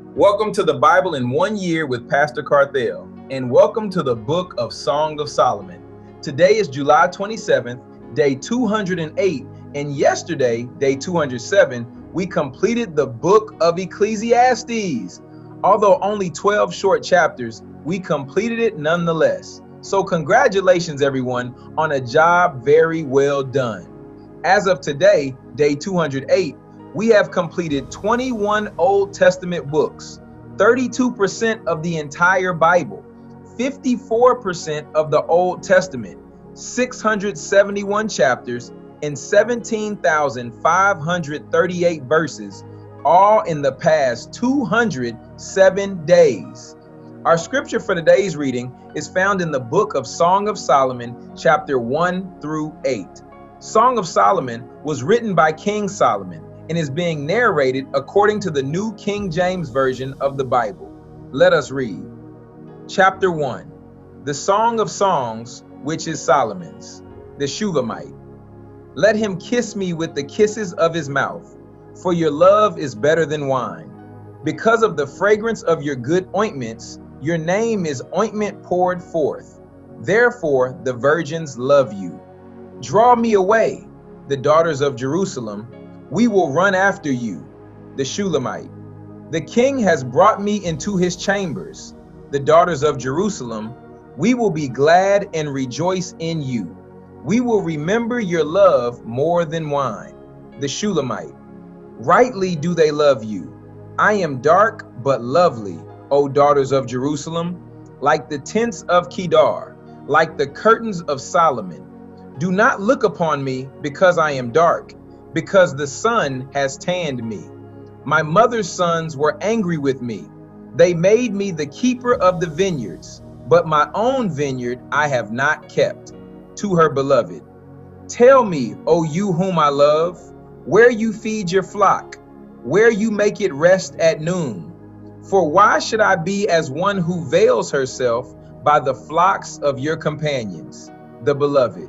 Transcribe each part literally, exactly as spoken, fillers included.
Welcome to the Bible in One Year with Pastor Carthel, and welcome to the Book of Song of Solomon. Today is July twenty-seventh, day two hundred eight, and yesterday, day two hundred seven, we completed the Book of Ecclesiastes. Although only twelve short chapters, we completed it nonetheless. So congratulations, everyone, on a job very well done. As of today, day two hundred eight, we have completed twenty-one Old Testament books, thirty-two percent of the entire Bible, fifty-four percent of the Old Testament, six hundred seventy-one chapters, and seventeen thousand five hundred thirty-eight verses, all in the past two hundred seven days. Our scripture for today's reading is found in the book of Song of Solomon, chapter one through eight. Song of Solomon was written by King Solomon and is being narrated according to the New King James Version of the Bible. Let us read. Chapter one, the Song of Songs, which is Solomon's, the Shulamite. Let him kiss me with the kisses of his mouth, for your love is better than wine. Because of the fragrance of your good ointments, your name is ointment poured forth. Therefore the virgins love you. Draw me away, the daughters of Jerusalem. We will run after you, the Shulamite. The king has brought me into his chambers, the daughters of Jerusalem. We will be glad and rejoice in you. We will remember your love more than wine, the Shulamite. Rightly do they love you. I am dark but lovely, O daughters of Jerusalem, like the tents of Kedar, like the curtains of Solomon. Do not look upon me because I am dark, because the sun has tanned me. My mother's sons were angry with me. They made me the keeper of the vineyards, but my own vineyard I have not kept. To her beloved, tell me, O you whom I love, where you feed your flock, where you make it rest at noon. For why should I be as one who veils herself by the flocks of your companions, the beloved?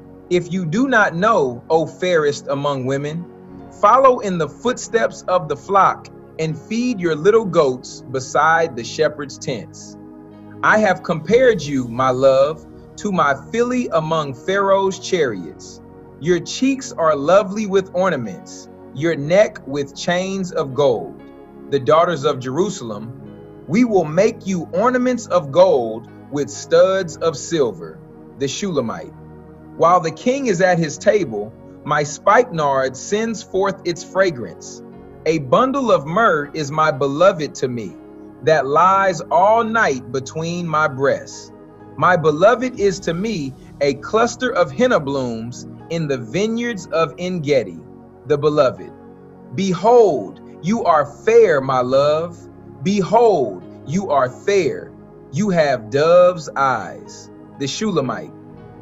If you do not know, O fairest among women, follow in the footsteps of the flock and feed your little goats beside the shepherd's tents. I have compared you, my love, to my filly among Pharaoh's chariots. Your cheeks are lovely with ornaments, your neck with chains of gold. The daughters of Jerusalem, we will make you ornaments of gold with studs of silver, the Shulamite. While the king is at his table, my spikenard sends forth its fragrance. A bundle of myrrh is my beloved to me, that lies all night between my breasts. My beloved is to me a cluster of henna blooms in the vineyards of En-gedi, the beloved. Behold, you are fair, my love. Behold, you are fair. You have dove's eyes, the Shulamite.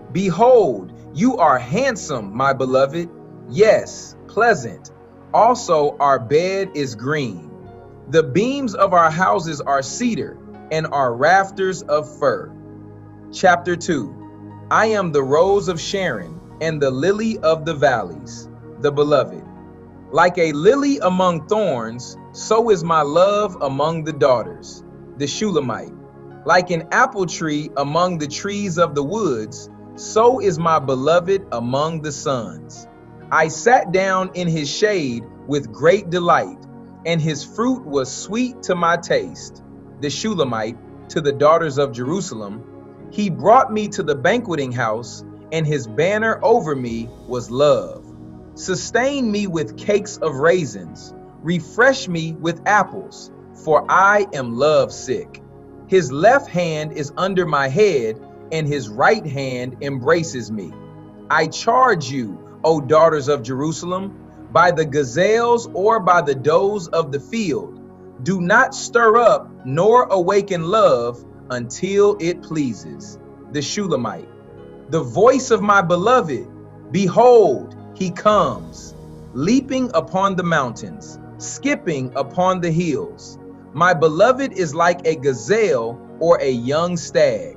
Behold, you are handsome, my beloved. Yes, pleasant. Also, our bed is green. The beams of our houses are cedar, and our rafters of fir. Chapter two. I am the rose of Sharon and the lily of the valleys, the beloved. Like a lily among thorns, so is my love among the daughters, the Shulamite. Like an apple tree among the trees of the woods, so is my beloved among the sons. I sat down in his shade with great delight, and his fruit was sweet to my taste. The Shulamite, to the daughters of Jerusalem, he brought me to the banqueting house, and his banner over me was love. Sustain me with cakes of raisins, refresh me with apples, for I am love sick. His left hand is under my head, and his right hand embraces me. I charge you, O daughters of Jerusalem, by the gazelles or by the does of the field, do not stir up nor awaken love until it pleases. The Shulamite. The voice of my beloved, behold, he comes, leaping upon the mountains, skipping upon the hills. My beloved is like a gazelle or a young stag.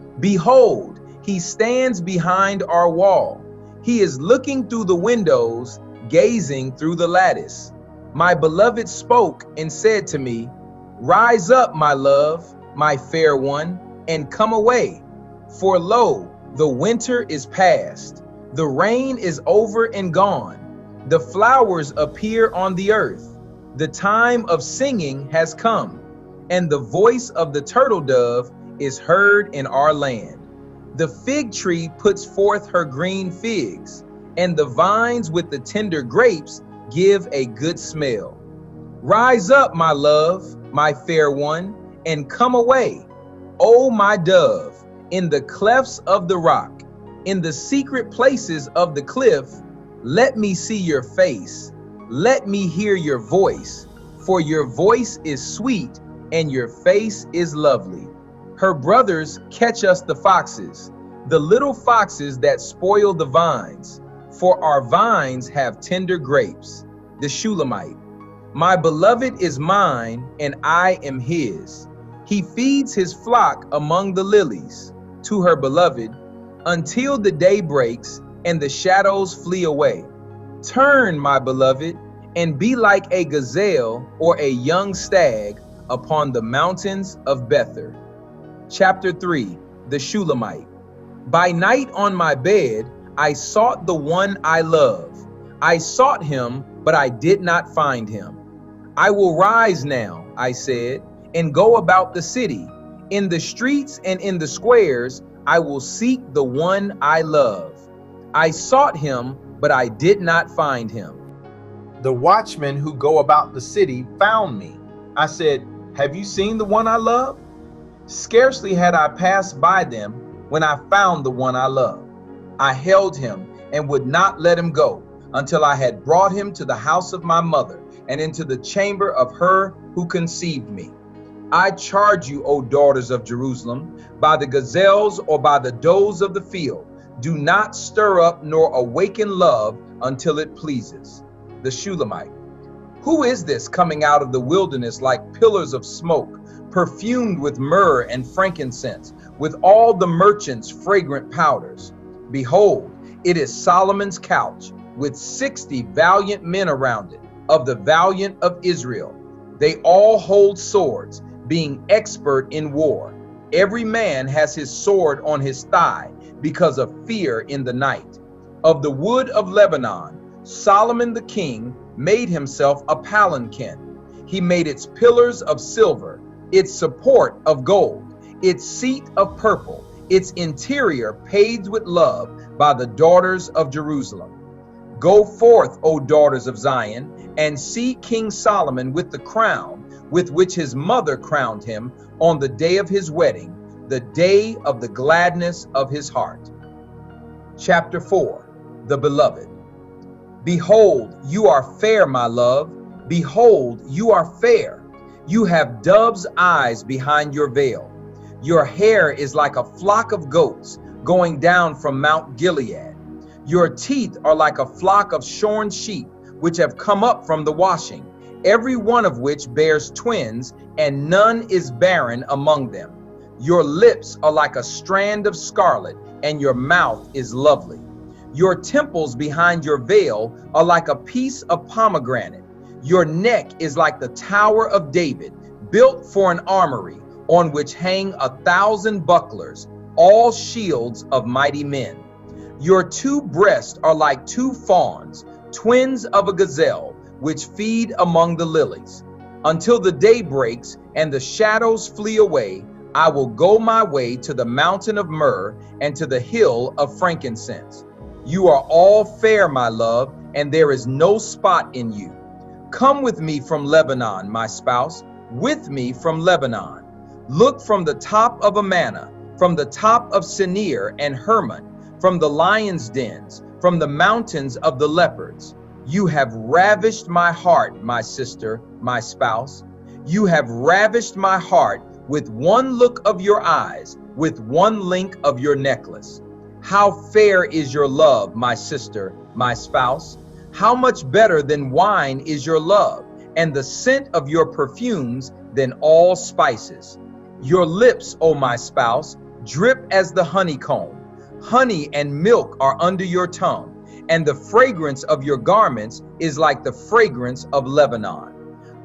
Behold, he stands behind our wall. He is looking through the windows, gazing through the lattice. My beloved spoke and said to me, Rise up, my love, my fair one, and come away. For lo, the winter is past, the rain is over and gone, the flowers appear on the earth, the time of singing has come, and the voice of the turtle dove is heard in our land. The fig tree puts forth her green figs, and the vines with the tender grapes give a good smell. Rise up, my love, my fair one, and come away, O my dove, in the clefts of the rock, in the secret places of the cliff. Let me see your face, let me hear your voice, for your voice is sweet and your face is lovely. Her brothers catch us the foxes, the little foxes that spoil the vines, for our vines have tender grapes. The Shulamite. My beloved is mine, and I am his. He feeds his flock among the lilies. To her beloved, until the day breaks and the shadows flee away. Turn, my beloved, and be like a gazelle or a young stag upon the mountains of Bether. Chapter three, the Shulamite. By night on my bed, I sought the one I love. I sought him, but I did not find him. I will rise now, I said, and go about the city. In the streets and in the squares, I will seek the one I love. I sought him, but I did not find him. The watchmen who go about the city found me. I said, have you seen the one I love? Scarcely had I passed by them when I found the one I love. I held him and would not let him go until I had brought him to the house of my mother and into the chamber of her who conceived me. I charge you, O daughters of Jerusalem, by the gazelles or by the does of the field, do not stir up nor awaken love until it pleases. The Shulamite. Who is this coming out of the wilderness like pillars of smoke, perfumed with myrrh and frankincense, with all the merchants' fragrant powders? Behold, it is Solomon's couch, with sixty valiant men around it, of the valiant of Israel. They all hold swords, being expert in war. Every man has his sword on his thigh because of fear in the night. Of the wood of Lebanon, Solomon the king made himself a palanquin. He made its pillars of silver, its support of gold, its seat of purple, its interior paved with love by the daughters of Jerusalem. Go forth, O daughters of Zion, and see King Solomon with the crown with which his mother crowned him on the day of his wedding, the day of the gladness of his heart. Chapter four, the Beloved. Behold, you are fair, my love. Behold, you are fair. You have dove's eyes behind your veil. Your hair is like a flock of goats going down from Mount Gilead. Your teeth are like a flock of shorn sheep, which have come up from the washing, every one of which bears twins, and none is barren among them. Your lips are like a strand of scarlet, and your mouth is lovely. Your temples behind your veil are like a piece of pomegranate. Your neck is like the Tower of David, built for an armory, on which hang a thousand bucklers, all shields of mighty men. Your two breasts are like two fawns, twins of a gazelle, which feed among the lilies. Until the day breaks and the shadows flee away, I will go my way to the mountain of myrrh and to the hill of frankincense. You are all fair, my love, and there is no spot in you. Come with me from Lebanon, my spouse, with me from Lebanon. Look from the top of Amana, from the top of Senir and Hermon, from the lion's dens, from the mountains of the leopards. You have ravished my heart, my sister, my spouse. You have ravished my heart with one look of your eyes, with one link of your necklace. How fair is your love, my sister, my spouse. How much better than wine is your love, and the scent of your perfumes than all spices. Your lips, O my spouse, drip as the honeycomb. Honey and milk are under your tongue, and the fragrance of your garments is like the fragrance of Lebanon.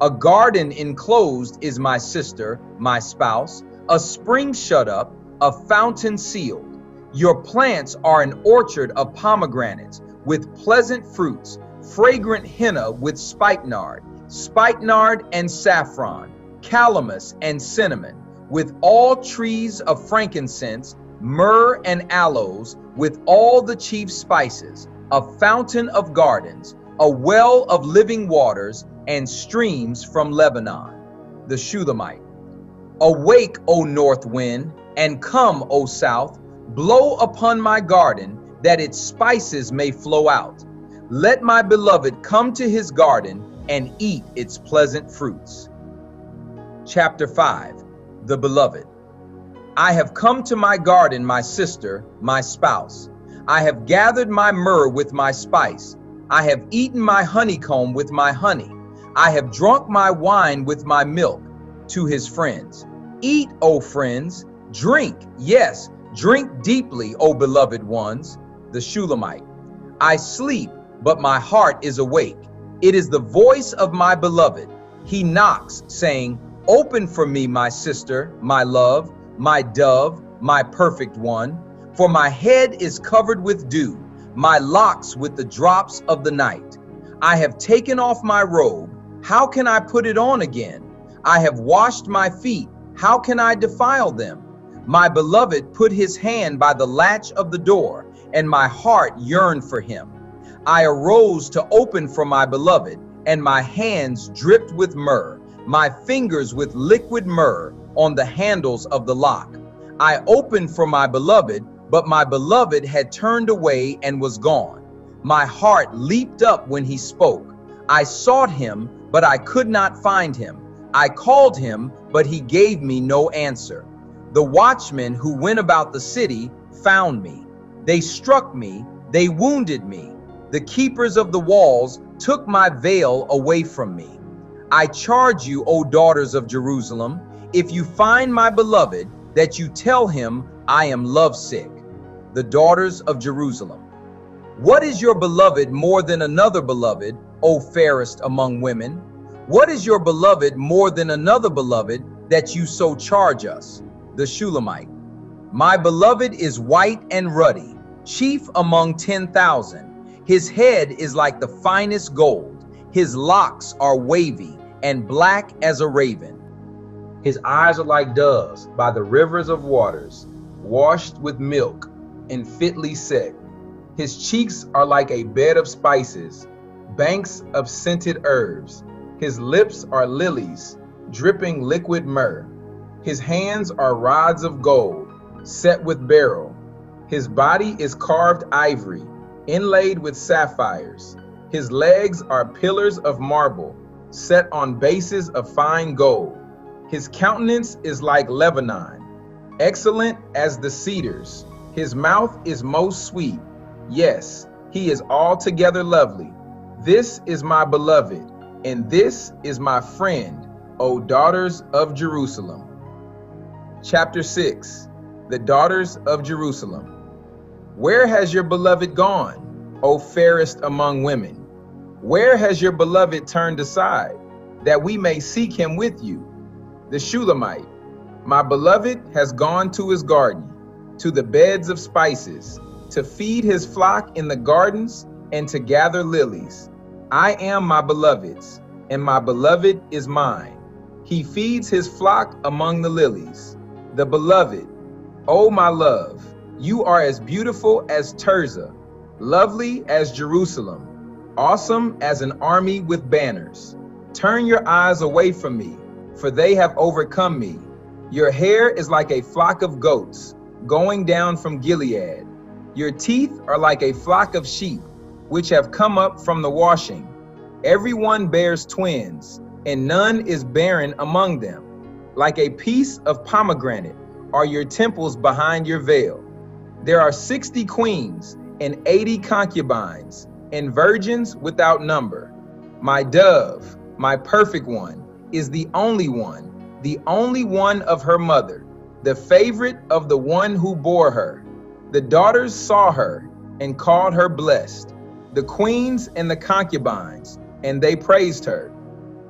A garden enclosed is my sister, my spouse, a spring shut up, a fountain sealed. Your plants are an orchard of pomegranates with pleasant fruits, fragrant henna with spikenard, spikenard and saffron, calamus and cinnamon, with all trees of frankincense, myrrh and aloes, with all the chief spices, a fountain of gardens, a well of living waters, and streams from Lebanon. The Shulamite. Awake, O north wind, and come, O south, blow upon my garden, that its spices may flow out. Let my beloved come to his garden and eat its pleasant fruits. Chapter five. The Beloved. I have come to my garden, my sister, my spouse. I have gathered my myrrh with my spice. I have eaten my honeycomb with my honey. I have drunk my wine with my milk. To his friends. Eat, O friends, drink, yes, drink deeply, O beloved ones. The Shulamite. I sleep, but my heart is awake. It is the voice of my beloved. He knocks, saying, Open for me, my sister, my love, my dove, my perfect one. For my head is covered with dew, my locks with the drops of the night. I have taken off my robe. How can I put it on again? I have washed my feet. How can I defile them? My beloved put his hand by the latch of the door, and my heart yearned for him. I arose to open for my beloved, and my hands dripped with myrrh, my fingers with liquid myrrh on the handles of the lock. I opened for my beloved, but my beloved had turned away and was gone. My heart leaped up when he spoke. I sought him, but I could not find him. I called him, but he gave me no answer. The watchmen who went about the city found me. They struck me, they wounded me. The keepers of the walls took my veil away from me. I charge you, O daughters of Jerusalem, if you find my beloved, that you tell him I am lovesick. The daughters of Jerusalem. What is your beloved more than another beloved, O fairest among women? What is your beloved more than another beloved, that you so charge us? The Shulamite. My beloved is white and ruddy, chief among ten thousand. His head is like the finest gold. His locks are wavy and black as a raven. His eyes are like doves by the rivers of waters, washed with milk and fitly set. His cheeks are like a bed of spices, banks of scented herbs. His lips are lilies, dripping liquid myrrh. His hands are rods of gold, set with beryl. His body is carved ivory, inlaid with sapphires. His legs are pillars of marble, set on bases of fine gold. His countenance is like Lebanon, excellent as the cedars. His mouth is most sweet. Yes, he is altogether lovely. This is my beloved, and this is my friend, O daughters of Jerusalem. Chapter six. The daughters of Jerusalem. Where has your beloved gone, O fairest among women? Where has your beloved turned aside, that we may seek him with you? The Shulamite. My beloved has gone to his garden, to the beds of spices, to feed his flock in the gardens, and to gather lilies. I am my beloved's, and my beloved is mine. He feeds his flock among the lilies. The beloved. O my love, you are as beautiful as Tirzah, lovely as Jerusalem, awesome as an army with banners. Turn your eyes away from me, for they have overcome me. Your hair is like a flock of goats, going down from Gilead. Your teeth are like a flock of sheep, which have come up from the washing. Every one bears twins, and none is barren among them. Like a piece of pomegranate are your temples behind your veil. There are sixty queens and eighty concubines, and virgins without number. My dove, my perfect one, is the only one, the only one of her mother, the favorite of the one who bore her. The daughters saw her and called her blessed, the queens and the concubines, and they praised her.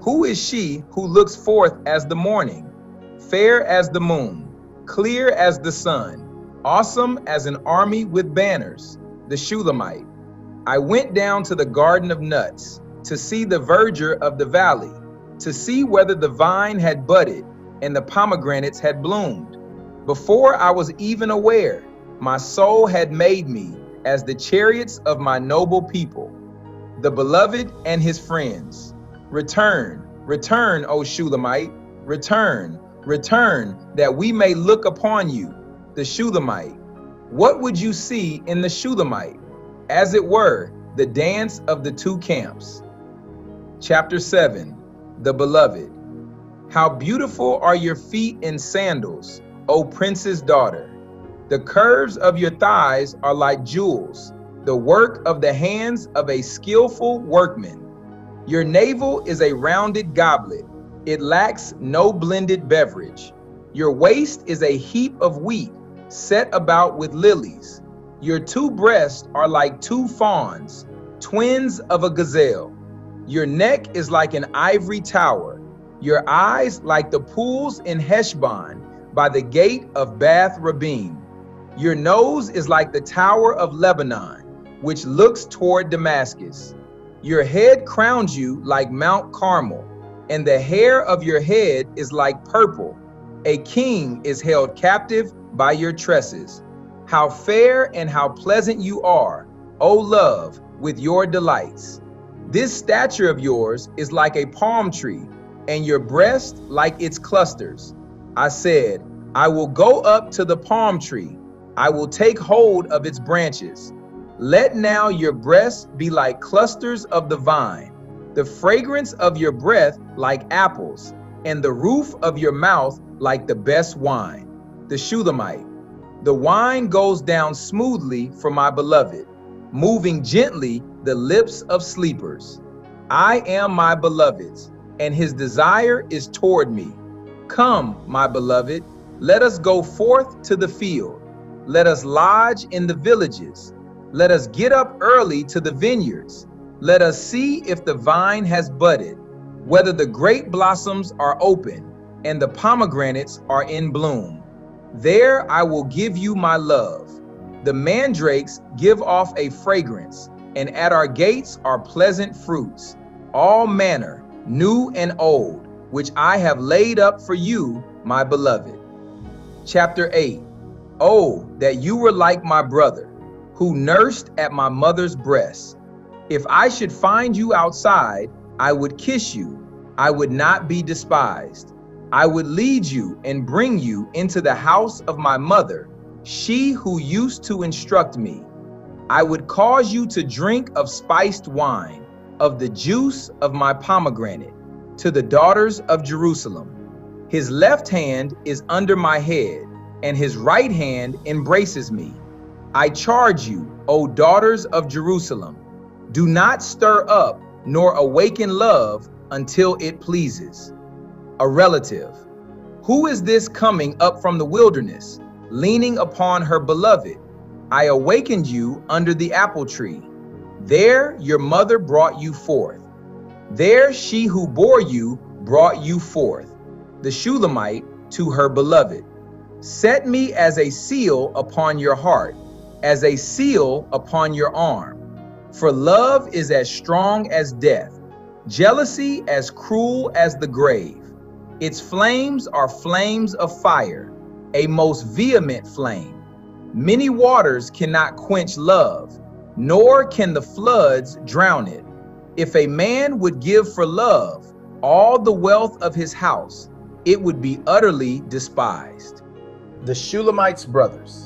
Who is she who looks forth as the morning, fair as the moon, clear as the sun, awesome as an army with banners? The Shulamite. I went down to the garden of nuts, to see the verdure of the valley, to see whether the vine had budded and the pomegranates had bloomed. Before I was even aware, my soul had made me as the chariots of my noble people, the beloved and his friends. Return, return, O Shulamite, return, return, that we may look upon you, the Shulamite. What would you see in the Shulamite? As it were, the dance of the two camps. Chapter seven, the beloved. How beautiful are your feet in sandals, O prince's daughter. The curves of your thighs are like jewels, the work of the hands of a skillful workman. Your navel is a rounded goblet. It lacks no blended beverage. Your waist is a heap of wheat set about with lilies. Your two breasts are like two fawns, twins of a gazelle. Your neck is like an ivory tower. Your eyes like the pools in Heshbon by the gate of Bath Rabbim. Your nose is like the tower of Lebanon, which looks toward Damascus. Your head crowns you like Mount Carmel, and the hair of your head is like purple. A king is held captive by your tresses. How fair and how pleasant you are, O love, with your delights. This stature of yours is like a palm tree, and your breast like its clusters. I said, I will go up to the palm tree. I will take hold of its branches. Let now your breasts be like clusters of the vine, the fragrance of your breath like apples, and the roof of your mouth like the best wine. The Shulamite. The wine goes down smoothly for my beloved, moving gently the lips of sleepers. I am my beloved's, and his desire is toward me. Come, my beloved, let us go forth to the field. Let us lodge in the villages. Let us get up early to the vineyards. Let us see if the vine has budded, whether the grape blossoms are open and the pomegranates are in bloom. There I will give you my love. The mandrakes give off a fragrance, and at our gates are pleasant fruits, all manner, new and old, which I have laid up for you, my beloved. Chapter eight. Oh, that you were like my brother, who nursed at my mother's breast. If I should find you outside, I would kiss you. I would not be despised. I would lead you and bring you into the house of my mother, she who used to instruct me. I would cause you to drink of spiced wine, of the juice of my pomegranate, to the daughters of Jerusalem. His left hand is under my head, and his right hand embraces me. I charge you, O daughters of Jerusalem, do not stir up nor awaken love until it pleases. A relative. Who is this coming up from the wilderness, leaning upon her beloved? I awakened you under the apple tree. There your mother brought you forth. There she who bore you brought you forth, the Shulamite to her beloved. Set me as a seal upon your heart, as a seal upon your arm. For love is as strong as death, jealousy as cruel as the grave. Its flames are flames of fire, a most vehement flame. Many waters cannot quench love, nor can the floods drown it. If a man would give for love all the wealth of his house, it would be utterly despised. The Shulamite's brothers.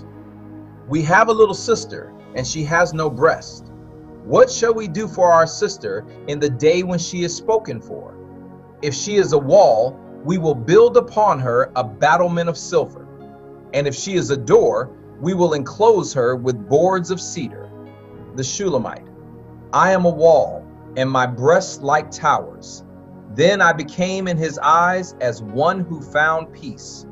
We have a little sister, and she has no breast. What shall we do for our sister in the day when she is spoken for? If she is a wall, we will build upon her a battlement of silver. And if she is a door, we will enclose her with boards of cedar. The Shulamite. I am a wall, and my breasts like towers. Then I became in his eyes as one who found peace.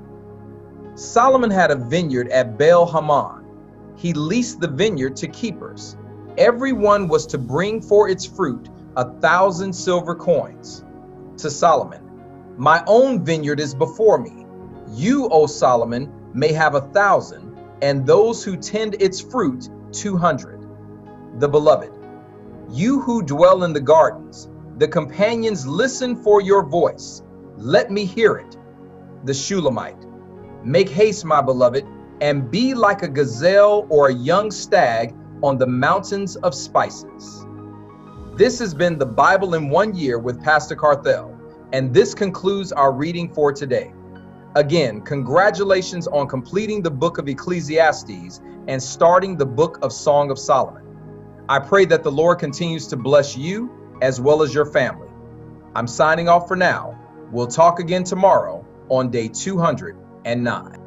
Solomon had a vineyard at Baal Hamon. He leased the vineyard to keepers. Every one was to bring for its fruit a thousand silver coins. to Solomon, my own vineyard is before me. You, O Solomon, may have a thousand, and those who tend its fruit two hundred. The beloved, you who dwell in the gardens, the companions listen for your voice. Let me hear it. The Shulamite, make haste, my beloved, and be like a gazelle or a young stag on the mountains of spices. This has been the Bible in one year with Pastor Carthel, and this concludes our reading for today. Again, congratulations on completing the book of Ecclesiastes and starting the book of Song of Solomon. I pray that the Lord continues to bless you as well as your family. I'm signing off for now. We'll talk again tomorrow on day two hundred nine.